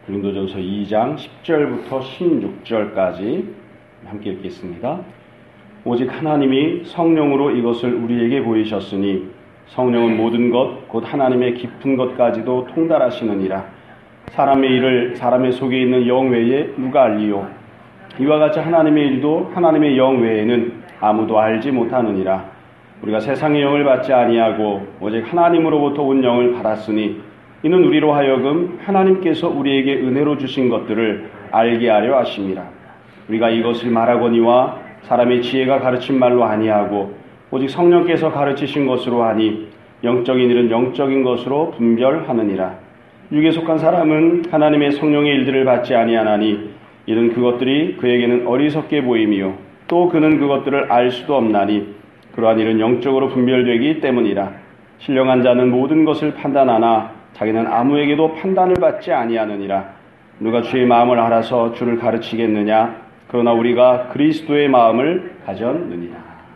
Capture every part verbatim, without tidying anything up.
고린도전서 이 장 십 절부터 십육 절까지 함께 읽겠습니다. 오직 하나님이 성령으로 이것을 우리에게 보이셨으니 성령은 모든 것 곧 하나님의 깊은 것까지도 통달하시느니라. 사람의 일을 사람의 속에 있는 영 외에 누가 알리요? 이와 같이 하나님의 일도 하나님의 영 외에는 아무도 알지 못하느니라. 우리가 세상의 영을 받지 아니하고 오직 하나님으로부터 온 영을 받았으니 이는 우리로 하여금 하나님께서 우리에게 은혜로 주신 것들을 알게 하려 하심이라. 우리가 이것을 말하거니와 사람의 지혜가 가르친 말로 아니하고 오직 성령께서 가르치신 것으로 하니 영적인 일은 영적인 것으로 분별하느니라. 육에 속한 사람은 하나님의 성령의 일들을 받지 아니하나니 이는 그것들이 그에게는 어리석게 보임이요 또 그는 그것들을 알 수도 없나니 그러한 일은 영적으로 분별되기 때문이라. 신령한 자는 모든 것을 판단하나 자기는 아무에게도 판단을 받지 아니하느니라. 누가 주의 마음을 알아서 주를 가르치겠느냐? 그러나 우리가 그리스도의 마음을 가졌느니라.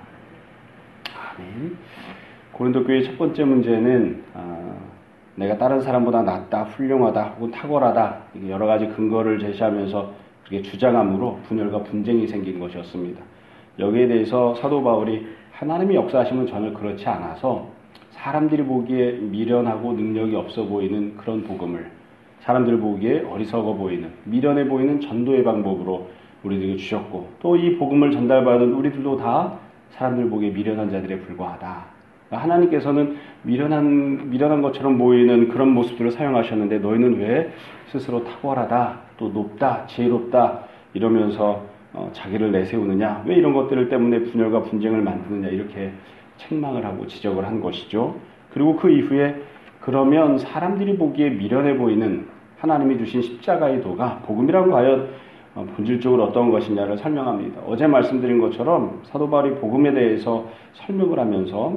아멘. 고린도 교회의 첫 번째 문제는 어, 내가 다른 사람보다 낫다, 훌륭하다, 혹은 탁월하다 여러 가지 근거를 제시하면서 그렇게 주장함으로 분열과 분쟁이 생긴 것이었습니다. 여기에 대해서 사도 바울이 하나님의 역사하심은 전혀 그렇지 않아서 사람들이 보기에 미련하고 능력이 없어 보이는 그런 복음을 사람들 보기에 어리석어 보이는 미련해 보이는 전도의 방법으로 우리들에게 주셨고 또 이 복음을 전달받은 우리들도 다 사람들 보기에 미련한 자들에 불과하다. 하나님께서는 미련한 미련한 것처럼 보이는 그런 모습들을 사용하셨는데 너희는 왜 스스로 탁월하다, 또 높다, 지혜롭다 이러면서 어, 자기를 내세우느냐? 왜 이런 것들 때문에 분열과 분쟁을 만드느냐? 이렇게 책망을 하고 지적을 한 것이죠. 그리고 그 이후에 그러면 사람들이 보기에 미련해 보이는 하나님이 주신 십자가의 도가 복음이란 과연 본질적으로 어떤 것이냐를 설명합니다. 어제 말씀드린 것처럼 사도 바울이 복음에 대해서 설명을 하면서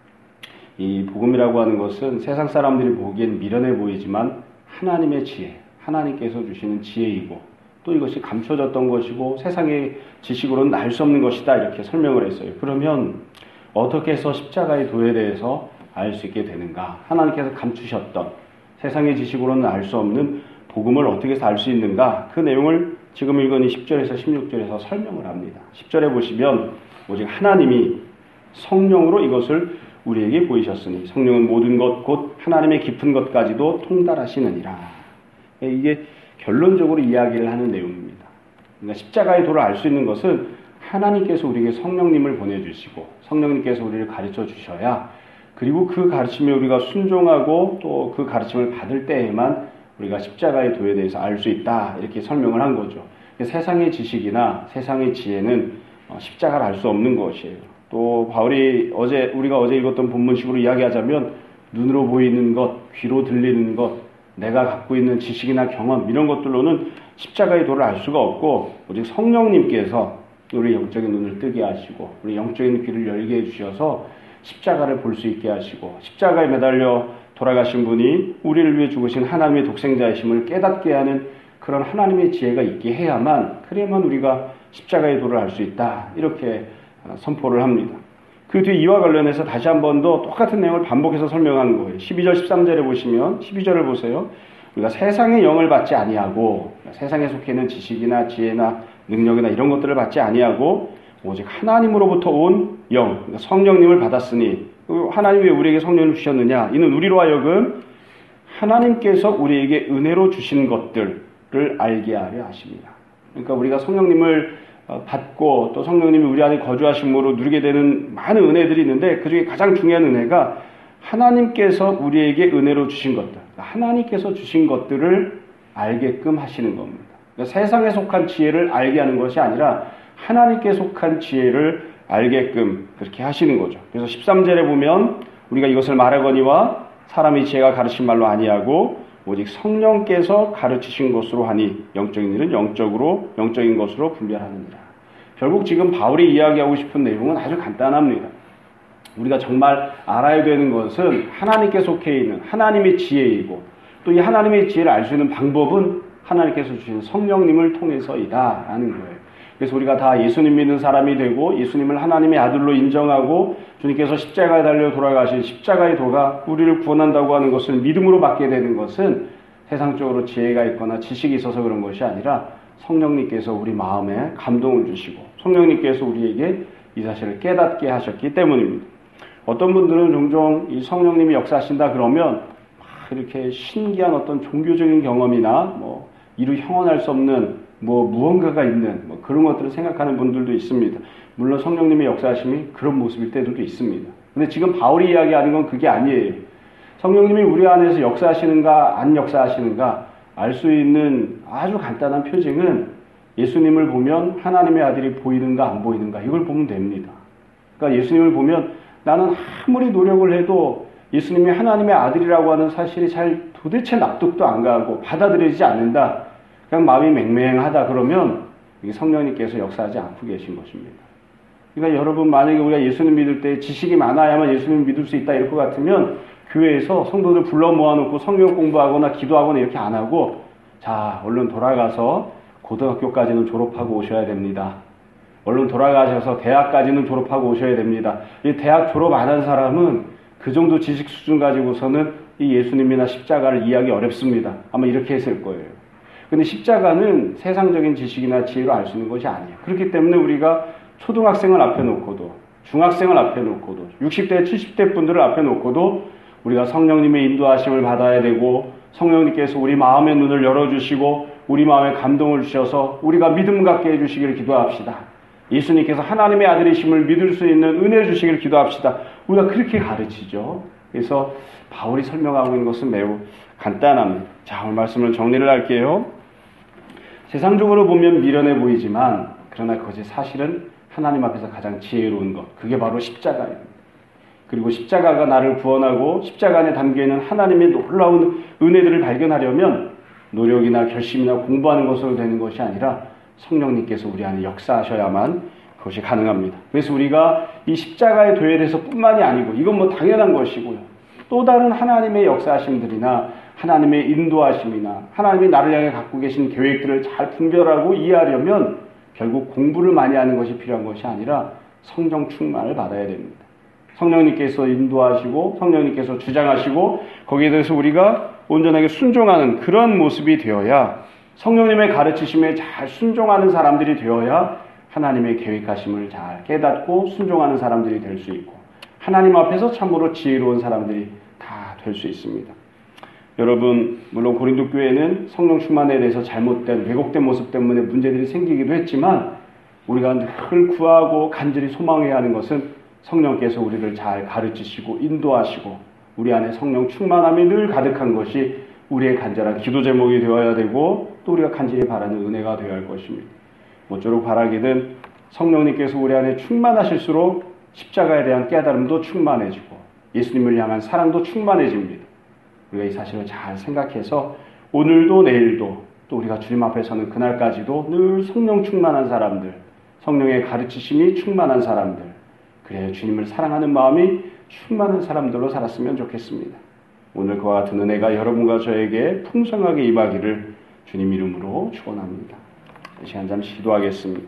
이 복음이라고 하는 것은 세상 사람들이 보기엔 미련해 보이지만 하나님의 지혜, 하나님께서 주시는 지혜이고 또 이것이 감춰졌던 것이고 세상의 지식으로는 알 수 없는 것이다 이렇게 설명을 했어요. 그러면 어떻게 해서 십자가의 도에 대해서 알 수 있게 되는가? 하나님께서 감추셨던 세상의 지식으로는 알 수 없는 복음을 어떻게 해서 알 수 있는가? 그 내용을 지금 읽은 이 십 절에서 십육 절에서 설명을 합니다. 십 절에 보시면 오직 하나님이 성령으로 이것을 우리에게 보이셨으니 성령은 모든 것 곧 하나님의 깊은 것까지도 통달하시느니라. 이게 결론적으로 이야기를 하는 내용입니다. 그러니까 십자가의 도를 알 수 있는 것은 하나님께서 우리에게 성령님을 보내주시고 성령님께서 우리를 가르쳐 주셔야 그리고 그 가르침에 우리가 순종하고 또 그 가르침을 받을 때에만 우리가 십자가의 도에 대해서 알 수 있다 이렇게 설명을 한 거죠. 세상의 지식이나 세상의 지혜는 십자가를 알 수 없는 것이에요. 또 바울이 어제 우리가 어제 읽었던 본문식으로 이야기하자면 눈으로 보이는 것, 귀로 들리는 것, 내가 갖고 있는 지식이나 경험 이런 것들로는 십자가의 도를 알 수가 없고 오직 성령님께서 우리 영적인 눈을 뜨게 하시고 우리 영적인 귀를 열게 해주셔서 십자가를 볼 수 있게 하시고 십자가에 매달려 돌아가신 분이 우리를 위해 죽으신 하나님의 독생자이심을 깨닫게 하는 그런 하나님의 지혜가 있게 해야만 그래야만 우리가 십자가의 도를 알 수 있다 이렇게 선포를 합니다. 그 뒤에 이와 관련해서 다시 한 번 더 똑같은 내용을 반복해서 설명하는 거예요. 십이 절 십삼 절에 보시면 십이 절을 보세요. 우리가 세상의 영을 받지 아니하고 세상에 속해 있는 지식이나 지혜나 능력이나 이런 것들을 받지 아니하고 오직 하나님으로부터 온 영, 그러니까 성령님을 받았으니 하나님이 왜 우리에게 성령을 주셨느냐? 이는 우리로 하여금 하나님께서 우리에게 은혜로 주신 것들을 알게 하려 하십니다. 그러니까 우리가 성령님을 받고 또 성령님이 우리 안에 거주하심으로 누리게 되는 많은 은혜들이 있는데 그 중에 가장 중요한 은혜가 하나님께서 우리에게 은혜로 주신 것들, 하나님께서 주신 것들을 알게끔 하시는 겁니다. 그러니까 세상에 속한 지혜를 알게 하는 것이 아니라 하나님께 속한 지혜를 알게끔 그렇게 하시는 거죠. 그래서 십삼 절에 보면 우리가 이것을 말하거니와 사람의 지혜가 가르친 말로 아니하고 오직 성령께서 가르치신 것으로 하니 영적인 일은 영적으로 영적인 것으로 분별하느니라. 결국 지금 바울이 이야기하고 싶은 내용은 아주 간단합니다. 우리가 정말 알아야 되는 것은 하나님께 속해 있는 하나님의 지혜이고 또 이 하나님의 지혜를 알 수 있는 방법은 하나님께서 주신 성령님을 통해서이다 라는 거예요. 그래서 우리가 다 예수님 믿는 사람이 되고 예수님을 하나님의 아들로 인정하고 주님께서 십자가에 달려 돌아가신 십자가의 도가 우리를 구원한다고 하는 것을 믿음으로 받게 되는 것은 세상적으로 지혜가 있거나 지식이 있어서 그런 것이 아니라 성령님께서 우리 마음에 감동을 주시고 성령님께서 우리에게 이 사실을 깨닫게 하셨기 때문입니다. 어떤 분들은 종종 이 성령님이 역사하신다 그러면 막 이렇게 신기한 어떤 종교적인 경험이나 뭐 이루 형언할 수 없는 뭐 무언가가 있는 뭐 그런 것들을 생각하는 분들도 있습니다. 물론 성령님의 역사하심이 그런 모습일 때도 있습니다. 근데 지금 바울이 이야기하는 건 그게 아니에요. 성령님이 우리 안에서 역사하시는가 안 역사하시는가 알 수 있는 아주 간단한 표징은 예수님을 보면 하나님의 아들이 보이는가 안 보이는가 이걸 보면 됩니다. 그러니까 예수님을 보면 나는 아무리 노력을 해도 예수님이 하나님의 아들이라고 하는 사실이 잘 도대체 납득도 안 가고 받아들이지 않는다. 그냥 마음이 맹맹하다 그러면 이게 성령님께서 역사하지 않고 계신 것입니다. 그러니까 여러분 만약에 우리가 예수님 믿을 때 지식이 많아야만 예수님 믿을 수 있다 이럴 것 같으면 교회에서 성도들 불러 모아놓고 성경 공부하거나 기도하거나 이렇게 안 하고 자 얼른 돌아가서 고등학교까지는 졸업하고 오셔야 됩니다. 얼른 돌아가셔서 대학까지는 졸업하고 오셔야 됩니다. 이 대학 졸업 안 한 사람은 그 정도 지식 수준 가지고서는 이 예수님이나 십자가를 이해하기 어렵습니다. 아마 이렇게 했을 거예요. 근데 십자가는 세상적인 지식이나 지혜로 알 수 있는 것이 아니에요. 그렇기 때문에 우리가 초등학생을 앞에 놓고도 중학생을 앞에 놓고도 육십 대 칠십 대 분들을 앞에 놓고도 우리가 성령님의 인도하심을 받아야 되고 성령님께서 우리 마음의 눈을 열어주시고 우리 마음에 감동을 주셔서 우리가 믿음 갖게 해주시기를 기도합시다. 예수님께서 하나님의 아들이심을 믿을 수 있는 은혜 주시기를 기도합시다. 우리가 그렇게 가르치죠. 그래서 바울이 설명하고 있는 것은 매우 간단합니다. 자, 오늘 말씀을 정리를 할게요. 세상적으로 보면 미련해 보이지만 그러나 그것이 사실은 하나님 앞에서 가장 지혜로운 것. 그게 바로 십자가입니다. 그리고 십자가가 나를 구원하고 십자가 안에 담겨있는 하나님의 놀라운 은혜들을 발견하려면 노력이나 결심이나 공부하는 것으로 되는 것이 아니라 성령님께서 우리 안에 역사하셔야만 그것이 가능합니다. 그래서 우리가 이 십자가의 도열에서 뿐만이 아니고 이건 뭐 당연한 것이고요. 또 다른 하나님의 역사하심들이나 하나님의 인도하심이나 하나님이 나를 향해 갖고 계신 계획들을 잘 분별하고 이해하려면 결국 공부를 많이 하는 것이 필요한 것이 아니라 성령 충만을 받아야 됩니다. 성령님께서 인도하시고 성령님께서 주장하시고 거기에 대해서 우리가 온전하게 순종하는 그런 모습이 되어야 성령님의 가르치심에 잘 순종하는 사람들이 되어야 하나님의 계획하심을 잘 깨닫고 순종하는 사람들이 될 수 있고 하나님 앞에서 참으로 지혜로운 사람들이 다 될 수 있습니다. 여러분 물론 고린도 교회는 성령 충만에 대해서 잘못된 왜곡된 모습 때문에 문제들이 생기기도 했지만 우리가 늘 구하고 간절히 소망해야 하는 것은 성령께서 우리를 잘 가르치시고 인도하시고 우리 안에 성령 충만함이 늘 가득한 것이 우리의 간절한 기도 제목이 되어야 되고 또 우리가 간절히 바라는 은혜가 되어야 할 것입니다. 모쪼록 바라기는 성령님께서 우리 안에 충만하실수록 십자가에 대한 깨달음도 충만해지고 예수님을 향한 사랑도 충만해집니다. 우리가 이 사실을 잘 생각해서 오늘도 내일도 또 우리가 주님 앞에 서는 그날까지도 늘 성령 충만한 사람들, 성령의 가르치심이 충만한 사람들, 그래야 주님을 사랑하는 마음이 충만한 사람들로 살았으면 좋겠습니다. 오늘 그와 같은 은혜가 여러분과 저에게 풍성하게 임하기를 주님 이름으로 축원합니다. 이 시간 잠시 기도하겠습니다.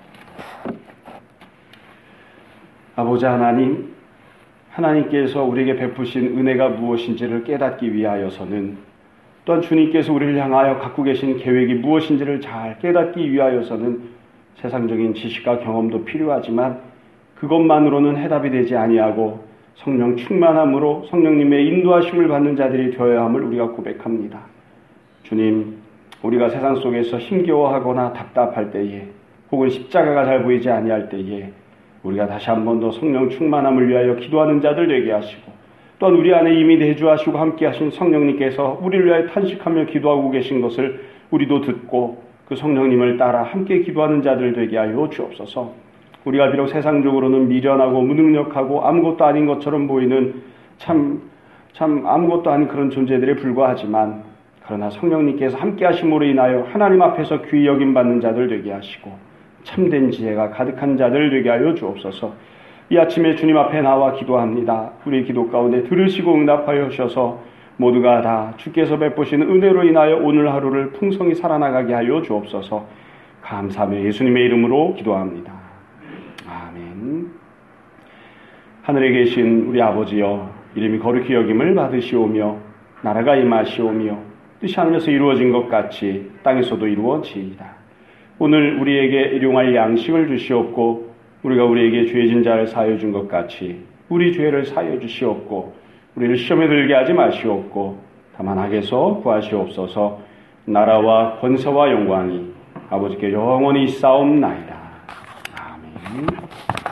아버지 하나님, 하나님께서 우리에게 베푸신 은혜가 무엇인지를 깨닫기 위하여서는 또한 주님께서 우리를 향하여 갖고 계신 계획이 무엇인지를 잘 깨닫기 위하여서는 세상적인 지식과 경험도 필요하지만 그것만으로는 해답이 되지 아니하고 성령 충만함으로 성령님의 인도하심을 받는 자들이 되어야 함을 우리가 고백합니다. 주님, 우리가 세상 속에서 힘겨워하거나 답답할 때에 혹은 십자가가 잘 보이지 아니할 때에 우리가 다시 한 번 더 성령 충만함을 위하여 기도하는 자들 되게 하시고 또한 우리 안에 이미 내주하시고 함께 하신 성령님께서 우리를 위하여 탄식하며 기도하고 계신 것을 우리도 듣고 그 성령님을 따라 함께 기도하는 자들 되게 하여 주옵소서. 우리가 비록 세상적으로는 미련하고 무능력하고 아무것도 아닌 것처럼 보이는 참, 참 아무것도 아닌 그런 존재들에 불과하지만 그러나 성령님께서 함께 하심으로 인하여 하나님 앞에서 귀히 여김받는 자들 되게 하시고 참된 지혜가 가득한 자들 되게 하여 주옵소서. 이 아침에 주님 앞에 나와 기도합니다. 우리 기도 가운데 들으시고 응답하여 주셔서 모두가 다 주께서 베푸시는 은혜로 인하여 오늘 하루를 풍성히 살아나가게 하여 주옵소서. 감사하며 예수님의 이름으로 기도합니다. 아멘. 하늘에 계신 우리 아버지여, 이름이 거룩히 여김을 받으시오며 나라가 임하시오며 뜻이 하늘에서 이루어진 것 같이 땅에서도 이루어지이다. 오늘 우리에게 일용할 양식을 주시옵고 우리가 우리에게 죄진 자를 사하여 준 것 같이 우리 죄를 사하여 주시옵고 우리를 시험에 들게 하지 마시옵고 다만 악에서 구하시옵소서. 나라와 권세와 영광이 아버지께 영원히 있사옵나이다. 아멘.